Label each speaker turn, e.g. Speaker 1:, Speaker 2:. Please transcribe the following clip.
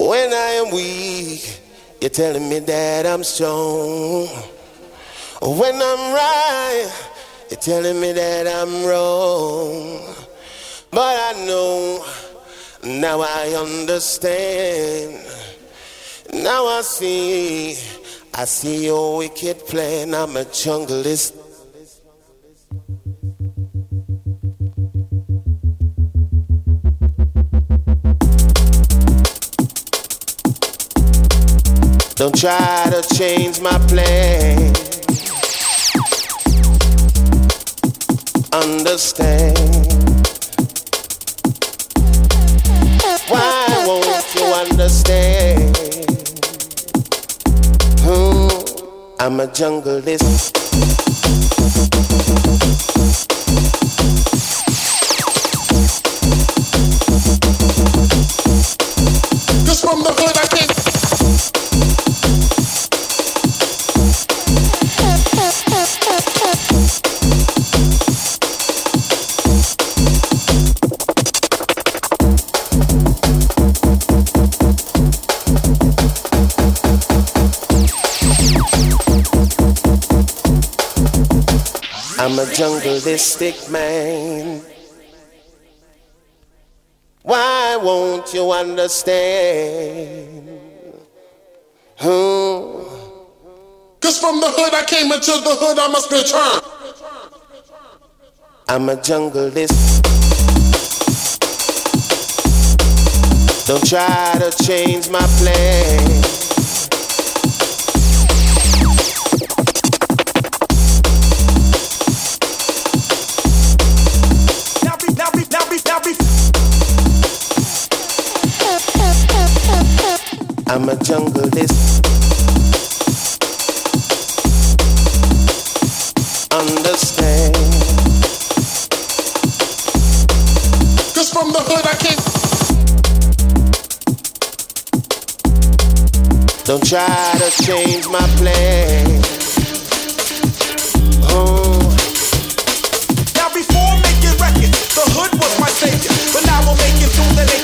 Speaker 1: When I am weak, you're telling me that I'm strong. When I'm right, you're telling me that I'm wrong. But I know, now I understand. Now I see your wicked plan. I'm a junglist. Don't try to change my plan. Understand. Why won't you understand? I'm a junglist. Cause from the hood I came. I'm a jungleistic man. Why won't you understand? Cause from the hood I came, into the hood I must return. I'm a jungleist. Don't try to change my plan. I'm a jungleist. Understand. Cause from the hood I came. Don't try to change my plan.
Speaker 2: Now before making records, the hood was my savior. But now we'll make it through the